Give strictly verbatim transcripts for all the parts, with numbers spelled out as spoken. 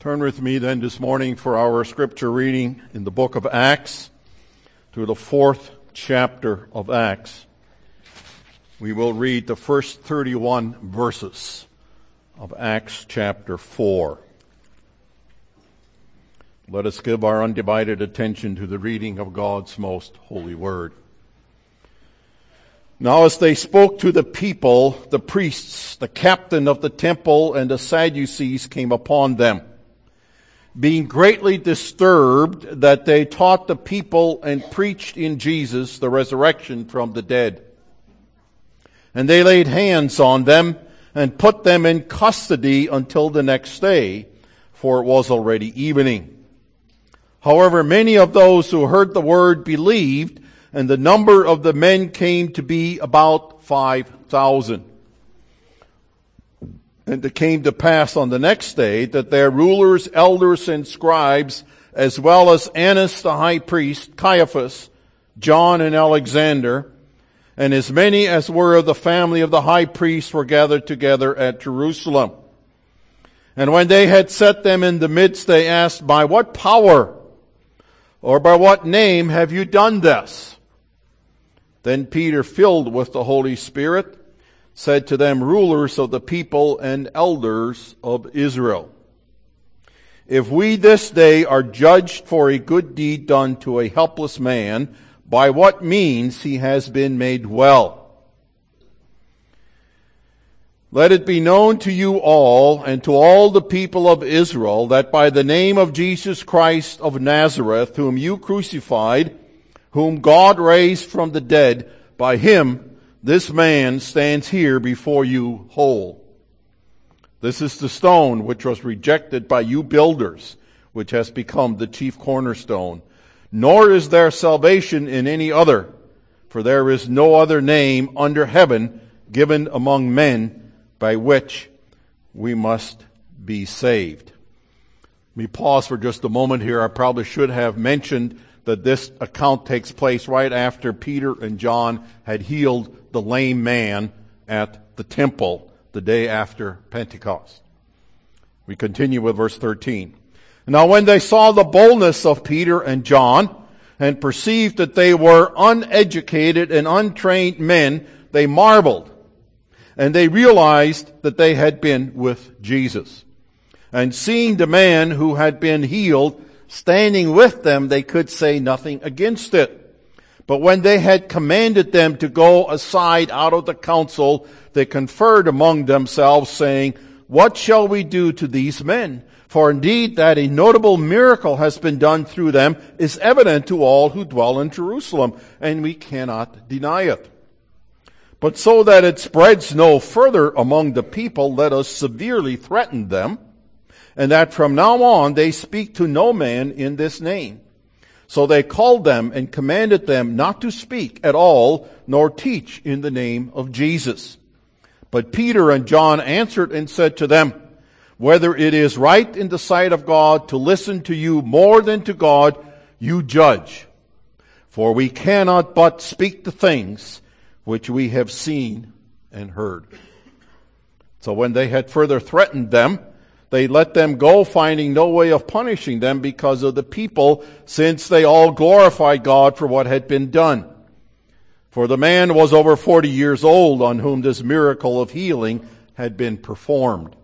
Turn with me then this morning for our scripture reading in the book of Acts to the fourth chapter of Acts. We will read the first thirty-one verses of Acts chapter four. Let us give our undivided attention to the reading of God's most holy word. Now as they spoke to the people, the priests, the captain of the temple, and the Sadducees came upon them, being greatly disturbed that they taught the people and preached in Jesus the resurrection from the dead. And they laid hands on them and put them in custody until the next day, for it was already evening. However, many of those who heard the word believed, and the number of the men came to be about five thousand. And it came to pass on the next day that their rulers, elders, and scribes, as well as Annas the high priest, Caiaphas, John, and Alexander, and as many as were of the family of the high priest, were gathered together at Jerusalem. And when they had set them in the midst, they asked, "By what power or by what name have you done this?" Then Peter, filled with the Holy Spirit, said to them, "Rulers of the people and elders of Israel, if we this day are judged for a good deed done to a helpless man, by what means he has been made well, let it be known to you all and to all the people of Israel that by the name of Jesus Christ of Nazareth, whom you crucified, whom God raised from the dead, by him this man stands here before you whole. This is the stone which was rejected by you builders, which has become the chief cornerstone. Nor is there salvation in any other, for there is no other name under heaven given among men by which we must be saved." Let me pause for just a moment here. I probably should have mentioned that this account takes place right after Peter and John had healed the lame man at the temple the day after Pentecost. We continue with verse thirteen. Now when they saw the boldness of Peter and John and perceived that they were uneducated and untrained men, they marveled, and they realized that they had been with Jesus. And seeing the man who had been healed standing with them, they could say nothing against it. But when they had commanded them to go aside out of the council, they conferred among themselves, saying, "What shall we do to these men? For indeed that a notable miracle has been done through them is evident to all who dwell in Jerusalem, and we cannot deny it. But so that it spreads no further among the people, let us severely threaten them, and that from now on they speak to no man in this name." So they called them and commanded them not to speak at all, nor teach in the name of Jesus. But Peter and John answered and said to them, "Whether it is right in the sight of God to listen to you more than to God, you judge. For we cannot but speak the things which we have seen and heard." So when they had further threatened them, they let them go, finding no way of punishing them because of the people, since they all glorified God for what had been done. For the man was over forty years old on whom this miracle of healing had been performed.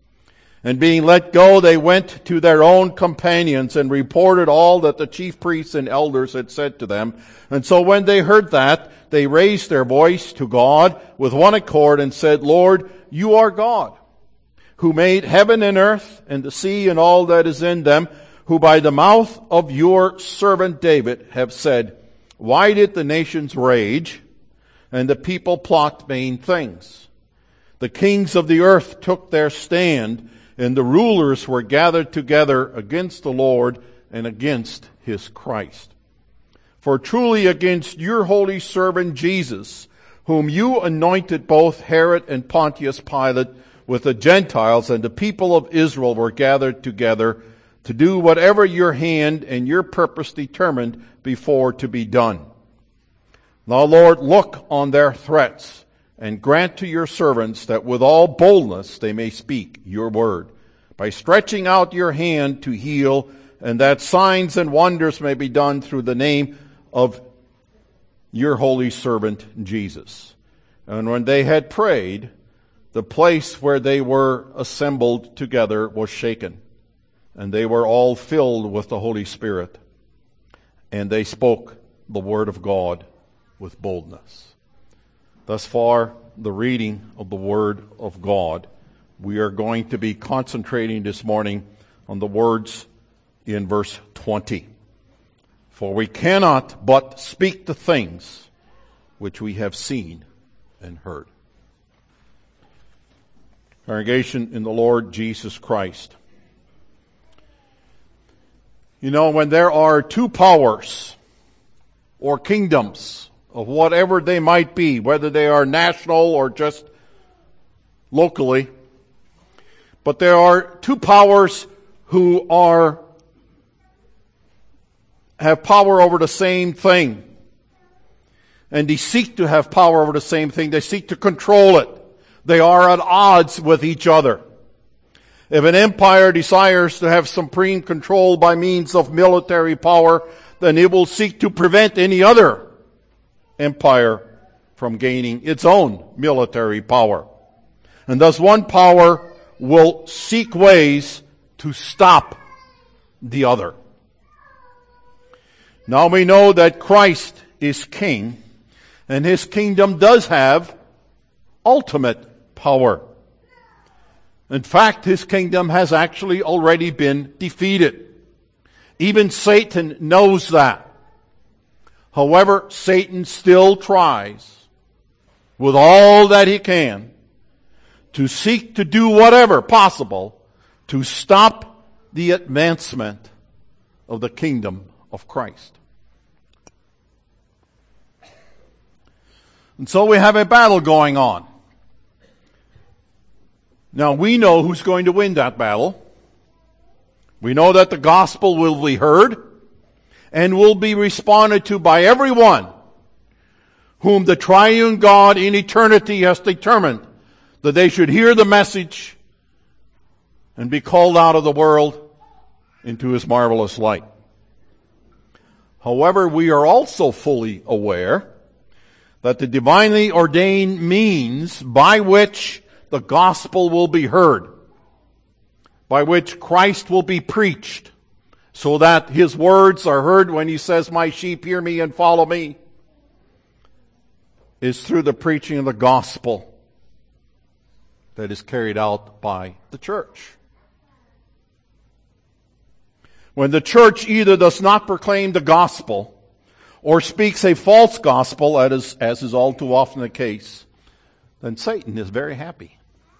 And being let go, they went to their own companions and reported all that the chief priests and elders had said to them. And so when they heard that, they raised their voice to God with one accord and said, "Lord, you are God, who made heaven and earth and the sea and all that is in them, who by the mouth of your servant David have said, why did the nations rage and the people plot vain things? The kings of the earth took their stand, and the rulers were gathered together against the Lord and against his Christ. For truly against your holy servant Jesus, whom you anointed, both Herod and Pontius Pilate with the Gentiles and the people of Israel were gathered together to do whatever your hand and your purpose determined before to be done. Now, Lord, look on their threats and grant to your servants that with all boldness they may speak your word. by stretching out your hand to heal, and that signs and wonders may be done through the name of your holy servant Jesus. And when they had prayed, the place where they were assembled together was shaken, and they were all filled with the Holy Spirit, and they spoke the word of God with boldness. Thus far, the reading of the word of God. We are going to be concentrating this morning on the words in verse twenty. For we cannot but speak the things which we have seen and heard. Congregation in the Lord Jesus Christ. You know, when there are two powers or kingdoms of whatever they might be, whether they are national or just locally, but there are two powers who are have power over the same thing. And they seek to have power over the same thing. They seek to control it. They are at odds with each other. If an empire desires to have supreme control by means of military power, then it will seek to prevent any other empire from gaining its own military power. And thus one power will seek ways to stop the other. Now we know that Christ is king, and his kingdom does have ultimate power. In fact, his kingdom has actually already been defeated. Even Satan knows that. However, Satan still tries with all that he can to seek to do whatever possible to stop the advancement of the kingdom of Christ. And so we have a battle going on. Now we know who's going to win that battle. We know that the gospel will be heard and will be responded to by everyone whom the triune God in eternity has determined that they should hear the message and be called out of the world into his marvelous light. However, we are also fully aware that the divinely ordained means by which the gospel will be heard, by which Christ will be preached, so that his words are heard when he says, "My sheep hear me and follow me," is through the preaching of the gospel that is carried out by the church. When the church either does not proclaim the gospel or speaks a false gospel, as is, as is all too often the case, then Satan is very happy.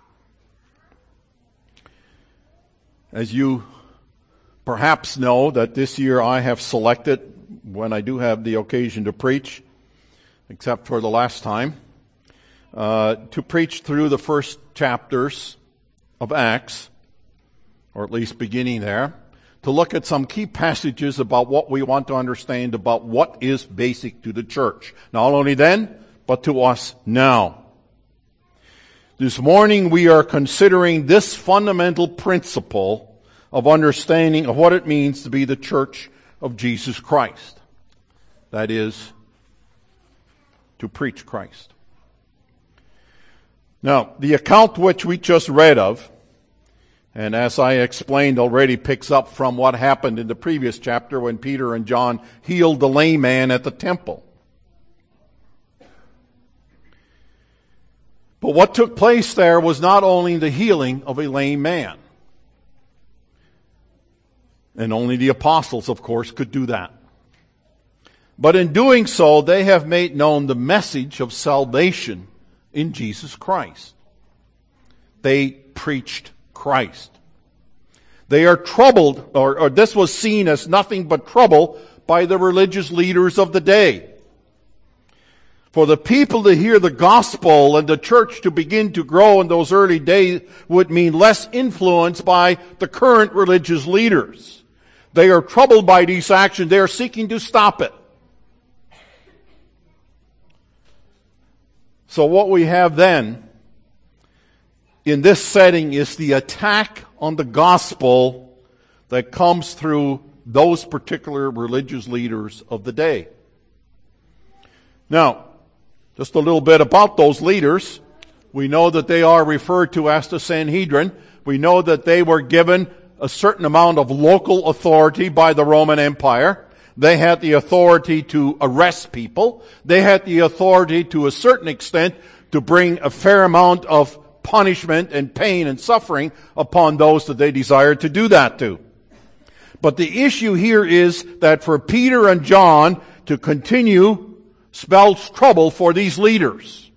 As you perhaps know, that this year I have selected, when I do have the occasion to preach, except for the last time, uh, to preach through the first chapters of Acts, or at least beginning there, to look at some key passages about what we want to understand about what is basic to the church. Not only then, but to us now. This morning we are considering this fundamental principle of understanding of what it means to be the church of Jesus Christ. That is, to preach Christ. Now, the account which we just read of, and as I explained already, picks up from what happened in the previous chapter when Peter and John healed the lame man at the temple. But what took place there was not only the healing of a lame man. And only the apostles, of course, could do that. But in doing so, they have made known the message of salvation in Jesus Christ. They preached Christ. They are troubled, or, or this was seen as nothing but trouble by the religious leaders of the day. For the people to hear the gospel and the church to begin to grow in those early days would mean less influence by the current religious leaders. They are troubled by these actions. They are seeking to stop it. So what we have then in this setting is the attack on the gospel that comes through those particular religious leaders of the day. Now, just a little bit about those leaders. We know that they are referred to as the Sanhedrin. We know that they were given a certain amount of local authority by the Roman Empire. They had the authority to arrest people. They had the authority to a certain extent to bring a fair amount of punishment and pain and suffering upon those that they desired to do that to. But the issue here is that for Peter and John to continue spells trouble for these leaders.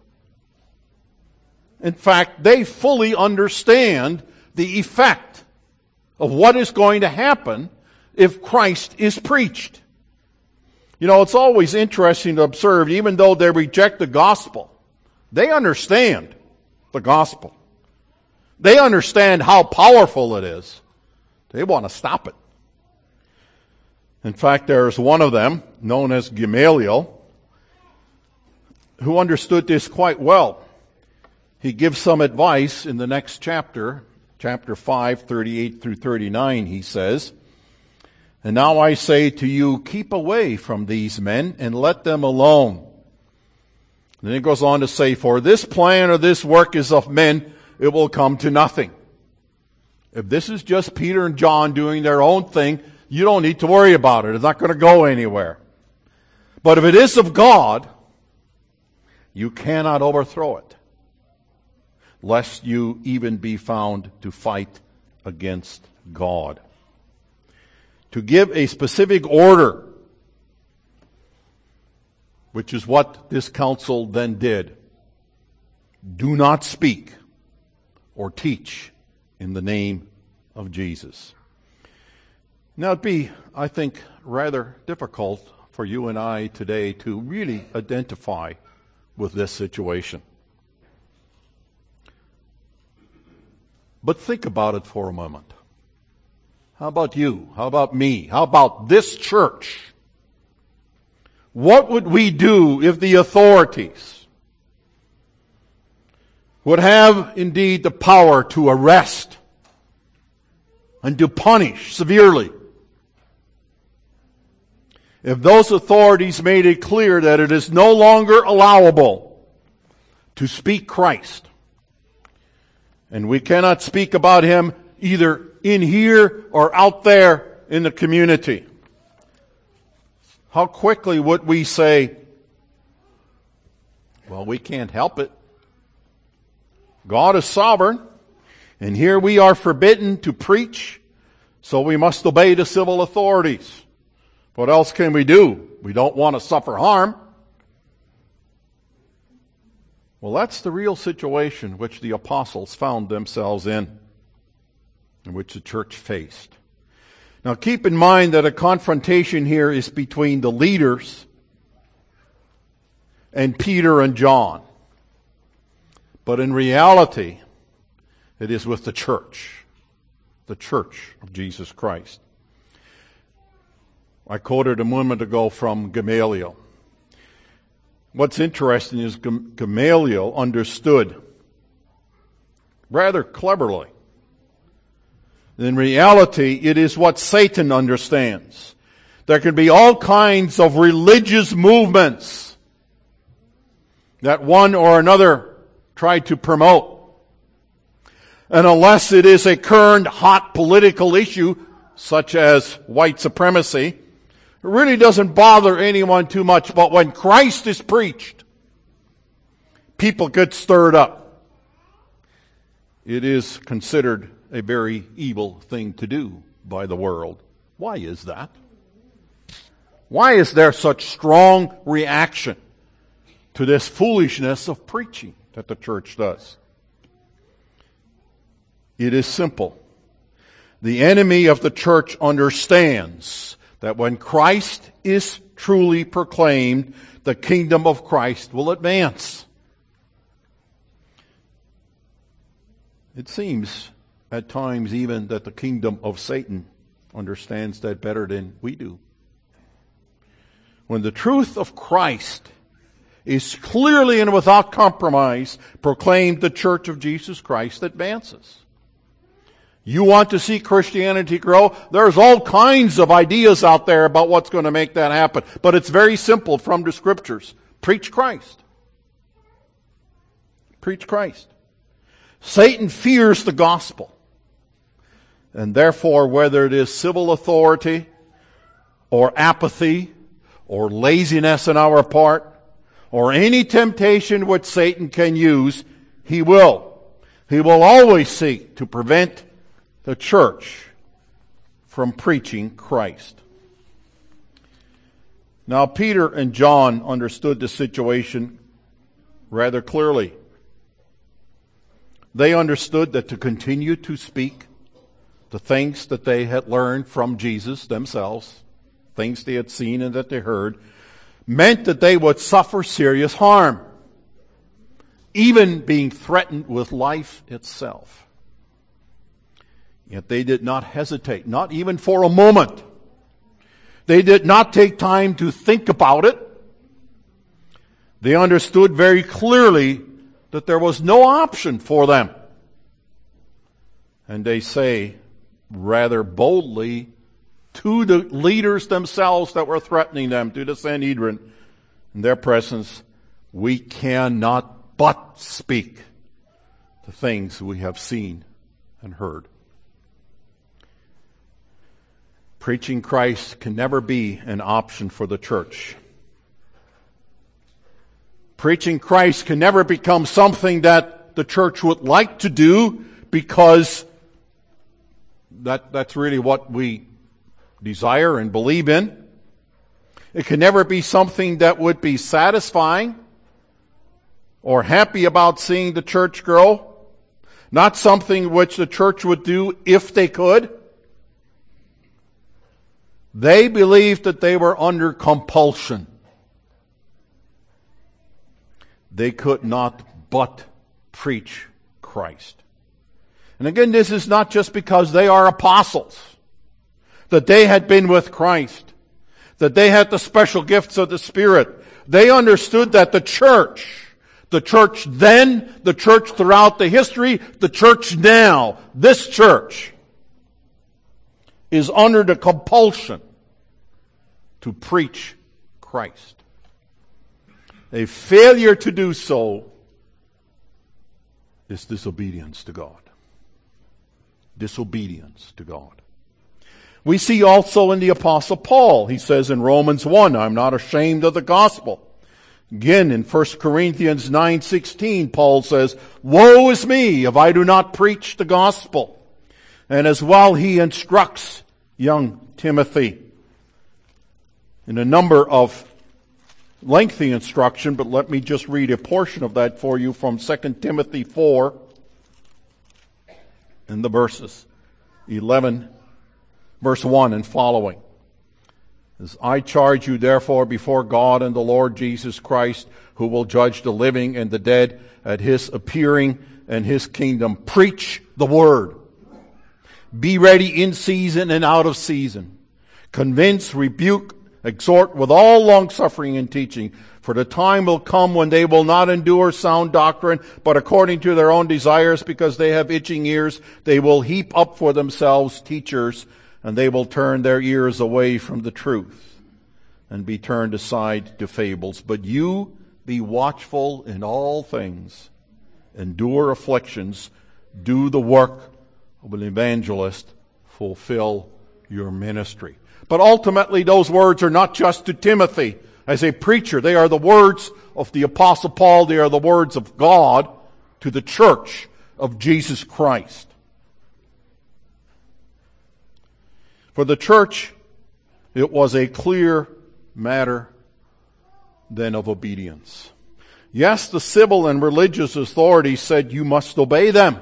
In fact, they fully understand the effect of what is going to happen if Christ is preached. You know, it's always interesting to observe, even though they reject the gospel, they understand the gospel. They understand how powerful it is. They want to stop it. In fact, there's one of them, known as Gamaliel, who understood this quite well. He gives some advice in the next chapter, chapter five, thirty-eight through thirty-nine, he says, "And now I say to you, keep away from these men and let them alone." Then he goes on to say, "For this plan or this work is of men, it will come to nothing." If this is just Peter and John doing their own thing, you don't need to worry about it. It's not going to go anywhere. But if it is of God, you cannot overthrow it, lest you even be found to fight against God. To give a specific order, which is what this council then did. Do not speak or teach in the name of Jesus. Now it'd be, I think, rather difficult for you and I today to really identify with this situation. But think about it for a moment. How about you? How about me? How about this church? What would we do if the authorities would have indeed the power to arrest and to punish severely? If those authorities made it clear that it is no longer allowable to speak Christ, and we cannot speak about Him either in here or out there in the community, how quickly would we say, well, we can't help it. God is sovereign, and here we are forbidden to preach, so we must obey the civil authorities. What else can we do? We don't want to suffer harm. Well, that's the real situation which the apostles found themselves in, and which the church faced. Now keep in mind that a confrontation here is between the leaders and Peter and John. But in reality, it is with the church, the church of Jesus Christ. I quoted a moment ago from Gamaliel. What's interesting is Gamaliel understood rather cleverly. In reality, it is what Satan understands. There can be all kinds of religious movements that one or another try to promote. And unless it is a current hot political issue, such as white supremacy, it really doesn't bother anyone too much. But when Christ is preached, people get stirred up. It is considered a very evil thing to do by the world. Why is that? Why is there such strong reaction to this foolishness of preaching that the church does? It is simple. The enemy of the church understands that when Christ is truly proclaimed, the kingdom of Christ will advance. It seems at times even that the kingdom of Satan understands that better than we do. When the truth of Christ is clearly and without compromise proclaimed the Church of Jesus Christ advances. You want to see Christianity grow? There's all kinds of ideas out there about what's going to make that happen. But it's very simple from the Scriptures. Preach Christ. Preach Christ. Satan fears the gospel. And therefore, whether it is civil authority or apathy or laziness on our part or any temptation which Satan can use, he will. He will always seek to prevent the church from preaching Christ. Now, Peter and John understood the situation rather clearly. They understood that to continue to speak the things that they had learned from Jesus themselves, things they had seen and that they heard, meant that they would suffer serious harm, even being threatened with life itself. Yet they did not hesitate, not even for a moment. They did not take time to think about it. They understood very clearly that there was no option for them. And they say rather boldly to the leaders themselves that were threatening them, to the Sanhedrin, in their presence, we cannot but speak the things we have seen and heard. Preaching Christ can never be an option for the church. Preaching Christ can never become something that the church would like to do because that, that's really what we desire and believe in. It can never be something that would be satisfying or happy about seeing the church grow. Not something which the church would do if they could. They believed that they were under compulsion. They could not but preach Christ. And again, this is not just because they are apostles, that they had been with Christ, that they had the special gifts of the Spirit. They understood that the church, the church then, the church throughout the history, the church now, this church, is under the compulsion to preach Christ. A failure to do so is disobedience to God. Disobedience to God. We see also in the Apostle Paul, he says in Romans one, I'm not ashamed of the gospel. Again, in First Corinthians nine sixteen, Paul says, woe is me if I do not preach the gospel. And as well, he instructs young Timothy in a number of lengthy instruction, but let me just read a portion of that for you from Second Timothy four in the verses eleven, verse one and following. As I charge you therefore before God and the Lord Jesus Christ, who will judge the living and the dead at his appearing and his kingdom, preach the word. Be ready in season and out of season. Convince, rebuke, exhort with all longsuffering and teaching. For the time will come when they will not endure sound doctrine, but according to their own desires, because they have itching ears, they will heap up for themselves teachers, and they will turn their ears away from the truth and be turned aside to fables. But you be watchful in all things, endure afflictions, do the work of an evangelist, fulfill your ministry. But ultimately, those words are not just to Timothy as a preacher. They are the words of the Apostle Paul. They are the words of God to the church of Jesus Christ. For the church, it was a clear matter then of obedience. Yes, the civil and religious authorities said you must obey them.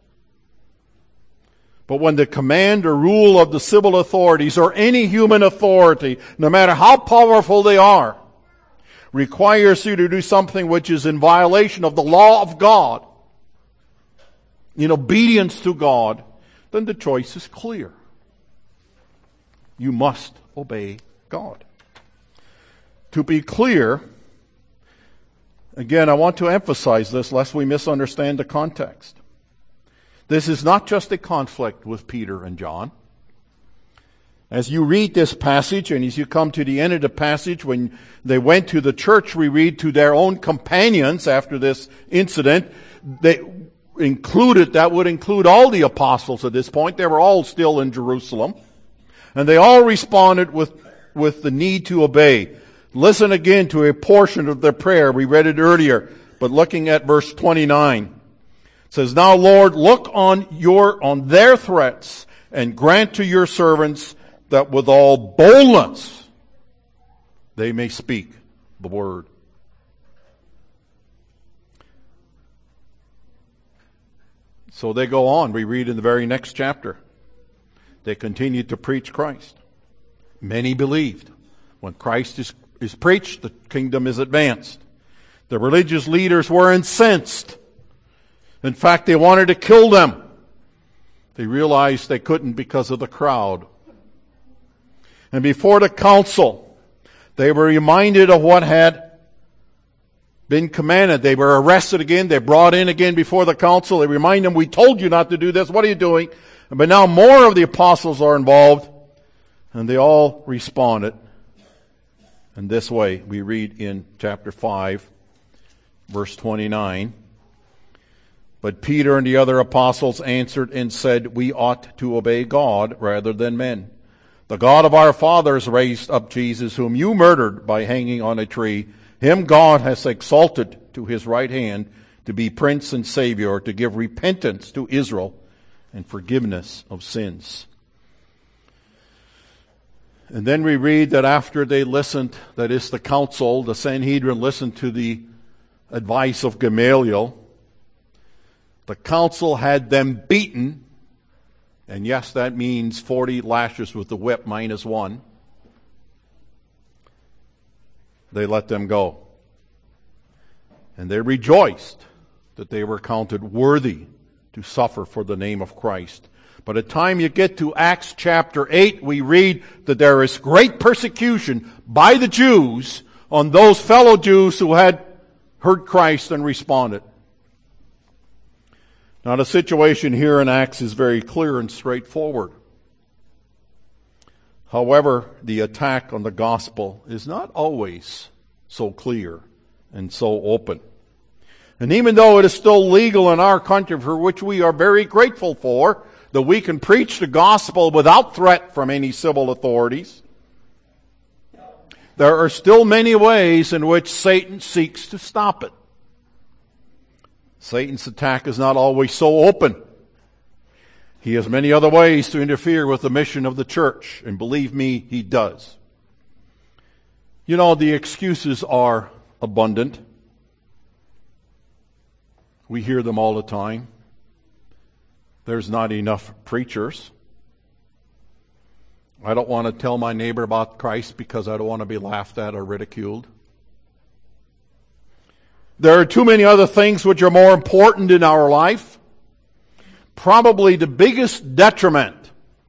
But when the command or rule of the civil authorities or any human authority, no matter how powerful they are, requires you to do something which is in violation of the law of God, in obedience to God, then the choice is clear. You must obey God. To be clear, Again, I want to emphasize this lest we misunderstand the context. This is not just a conflict with Peter and John. As you read this passage, and as you come to the end of the passage, when they went to the church, we read to their own companions after this incident, they included, that would include all the apostles at this point. They were all still in Jerusalem. And they all responded with, with the need to obey. Listen again to a portion of their prayer. We read it earlier, but looking at verse twenty-nine. It says, "Now, Lord, look on your, on their threats and grant to your servants that with all boldness they may speak the word." So they go on. We read in the very next chapter. They continued to preach Christ. Many believed. When Christ is, is preached, the kingdom is advanced. The religious leaders were incensed. In fact, they wanted to kill them. They realized they couldn't because of the crowd. And before the council, they were reminded of what had been commanded. They were arrested again. They brought in again before the council. They remind them, "We told you not to do this. What are you doing?" But now more of the apostles are involved, and they all responded. In this way, we read in chapter five, verse twenty-nine. "But Peter and the other apostles answered and said, 'We ought to obey God rather than men. The God of our fathers raised up Jesus, whom you murdered by hanging on a tree. Him God has exalted to his right hand to be Prince and Savior, to give repentance to Israel and forgiveness of sins.'" And then we read that after they listened, that is the council, the Sanhedrin listened to the advice of Gamaliel, the council had them beaten. And yes, that means forty lashes with the whip minus one. They let them go. And they rejoiced that they were counted worthy to suffer for the name of Christ. By the time you get to Acts chapter eight, we read that there is great persecution by the Jews on those fellow Jews who had heard Christ and responded. Now, the situation here in Acts is very clear and straightforward. However, the attack on the gospel is not always so clear and so open. And even though it is still legal in our country, for which we are very grateful for, that we can preach the gospel without threat from any civil authorities, there are still many ways in which Satan seeks to stop it. Satan's attack is not always so open. He has many other ways to interfere with the mission of the church, and believe me, he does. You know, the excuses are abundant. We hear them all the time. There's not enough preachers. I don't want to tell my neighbor about Christ because I don't want to be laughed at or ridiculed. There are too many other things which are more important in our life. Probably the biggest detriment,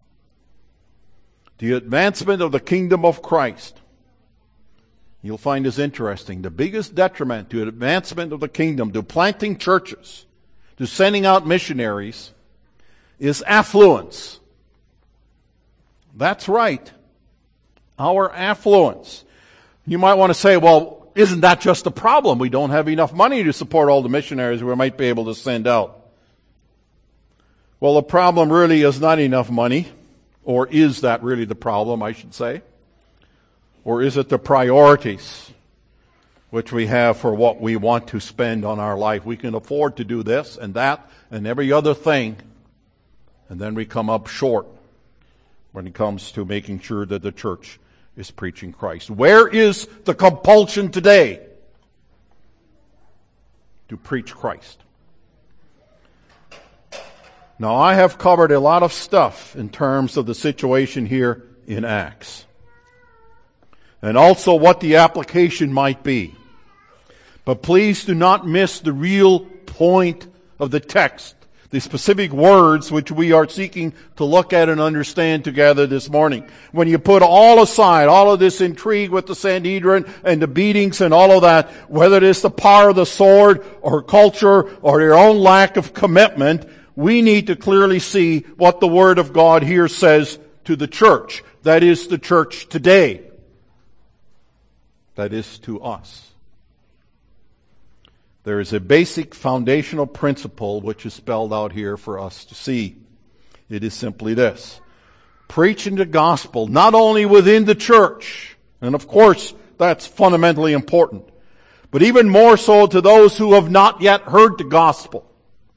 the advancement of the kingdom of Christ. You'll find this interesting. The biggest detriment to the advancement of the kingdom, to planting churches, to sending out missionaries, is affluence. That's right. Our affluence. You might want to say, well, isn't that just a problem? We don't have enough money to support all the missionaries we might be able to send out. Well, the problem really is not enough money. Or is that really the problem, I should say? Or is it the priorities which we have for what we want to spend on our life? We can afford to do this and that and every other thing, and then we come up short when it comes to making sure that the church is preaching Christ. Where is the compulsion today to preach Christ? Now, I have covered a lot of stuff in terms of the situation here in Acts, and also what the application might be. But please do not miss the real point of the text, The specific words which we are seeking to look at and understand together this morning. When you put all aside, all of this intrigue with the Sanhedrin and the beatings and all of that, whether it is the power of the sword or culture or their own lack of commitment, we need to clearly see what the Word of God here says to the church. That is the church today. That is to us. There is a basic foundational principle which is spelled out here for us to see. It is simply this. Preaching the gospel not only within the church, and of course that's fundamentally important, but even more so to those who have not yet heard the gospel,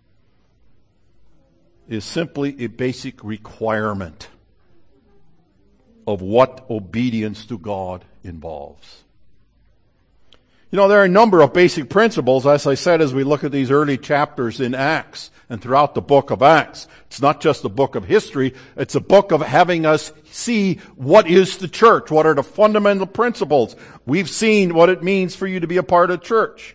is simply a basic requirement of what obedience to God involves. You know, there are a number of basic principles, as I said, as we look at these early chapters in Acts and throughout the book of Acts. It's not just a book of history, it's a book of having us see what is the church, what are the fundamental principles. We've seen what it means for you to be a part of church.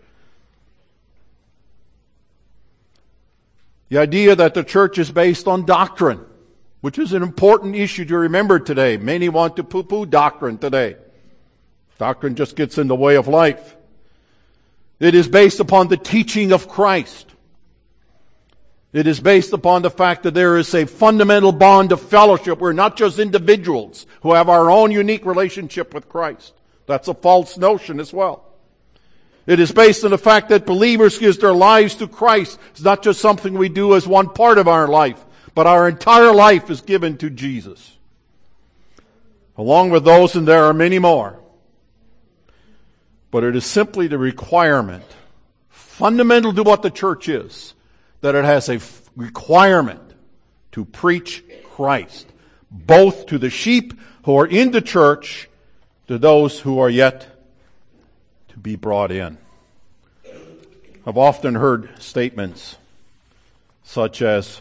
The idea that the church is based on doctrine, which is an important issue to remember today. Many want to poo-poo doctrine today. Doctrine just gets in the way of life. It is based upon the teaching of Christ. It is based upon the fact that there is a fundamental bond of fellowship. We're not just individuals who have our own unique relationship with Christ. That's a false notion as well. It is based on the fact that believers give their lives to Christ. It's not just something we do as one part of our life, but our entire life is given to Jesus. Along with those, and there are many more. But it is simply the requirement, fundamental to what the church is, that it has a requirement to preach Christ, both to the sheep who are in the church, to those who are yet to be brought in. I've often heard statements such as,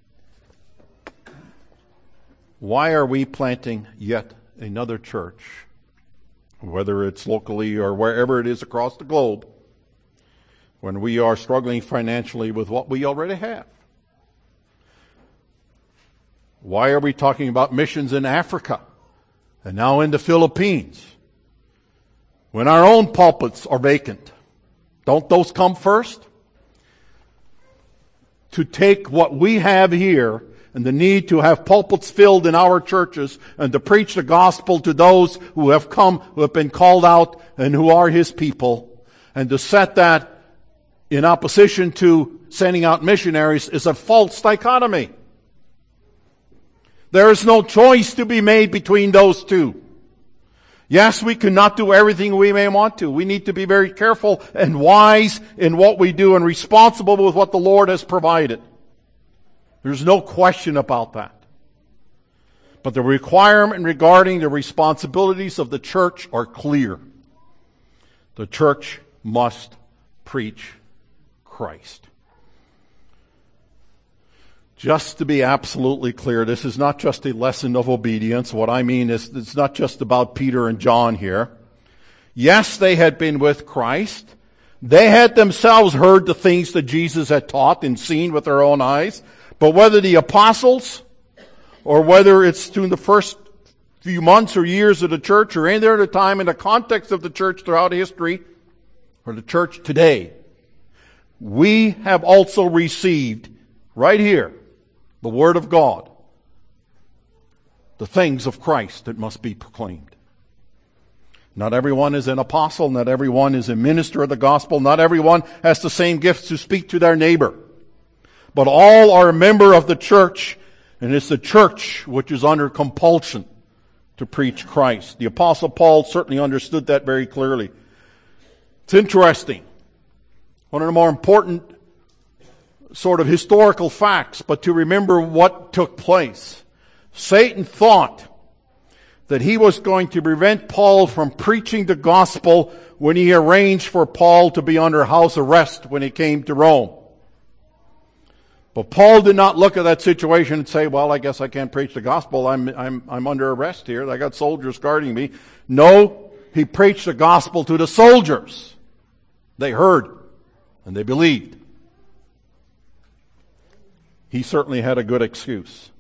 why are we planting yet another church? Whether it's locally or wherever it is across the globe, when we are struggling financially with what we already have. Why are we talking about missions in Africa and now in the Philippines when our own pulpits are vacant? Don't those come first? To take what we have here and the need to have pulpits filled in our churches and to preach the gospel to those who have come, who have been called out and who are His people, and to set that in opposition to sending out missionaries is a false dichotomy. There is no choice to be made between those two. Yes, we cannot do everything we may want to. We need to be very careful and wise in what we do and responsible with what the Lord has provided. There's no question about that. But the requirement regarding the responsibilities of the church are clear. The church must preach Christ. Just to be absolutely clear, this is not just a lesson of obedience. What I mean is, it's not just about Peter and John here. Yes, they had been with Christ. They had themselves heard the things that Jesus had taught and seen with their own eyes. But whether the apostles, or whether it's during the first few months or years of the church, or any other time in the context of the church throughout history, or the church today, we have also received, right here, the Word of God, the things of Christ that must be proclaimed. Not everyone is an apostle, not everyone is a minister of the gospel, not everyone has the same gifts to speak to their neighbor. But all are a member of the church, and it's the church which is under compulsion to preach Christ. The Apostle Paul certainly understood that very clearly. It's interesting. One of the more important sort of historical facts, but to remember what took place. Satan thought that he was going to prevent Paul from preaching the gospel when he arranged for Paul to be under house arrest when he came to Rome. But Paul did not look at that situation and say, well, I guess I can't preach the gospel. I'm, I'm, I'm under arrest here. I got soldiers guarding me. No, he preached the gospel to the soldiers. They heard and they believed. he certainly had a good excuse.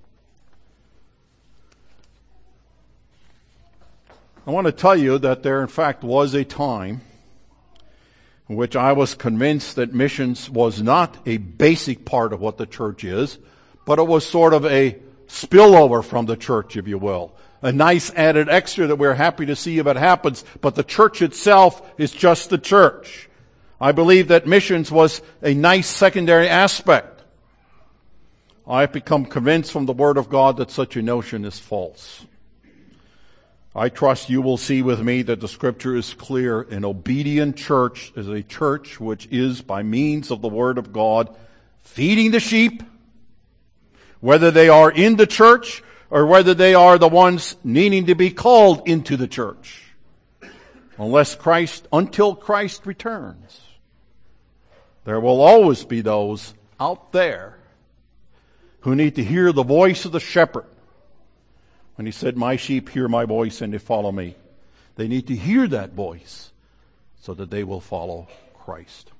I want to tell you that there, in fact, was a time in which I was convinced that missions was not a basic part of what the church is, but it was sort of a spillover from the church, if you will. A nice added extra that we're happy to see if it happens, but the church itself is just the church. I believe that missions was a nice secondary aspect. I have become convinced from the Word of God that such a notion is false. I trust you will see with me that the Scripture is clear. An obedient church is a church which is, by means of the Word of God, feeding the sheep, whether they are in the church or whether they are the ones needing to be called into the church. Unless Christ, until Christ returns, there will always be those out there who need to hear the voice of the shepherd. When he said, "My sheep hear my voice and they follow me." They need to hear that voice so that they will follow Christ.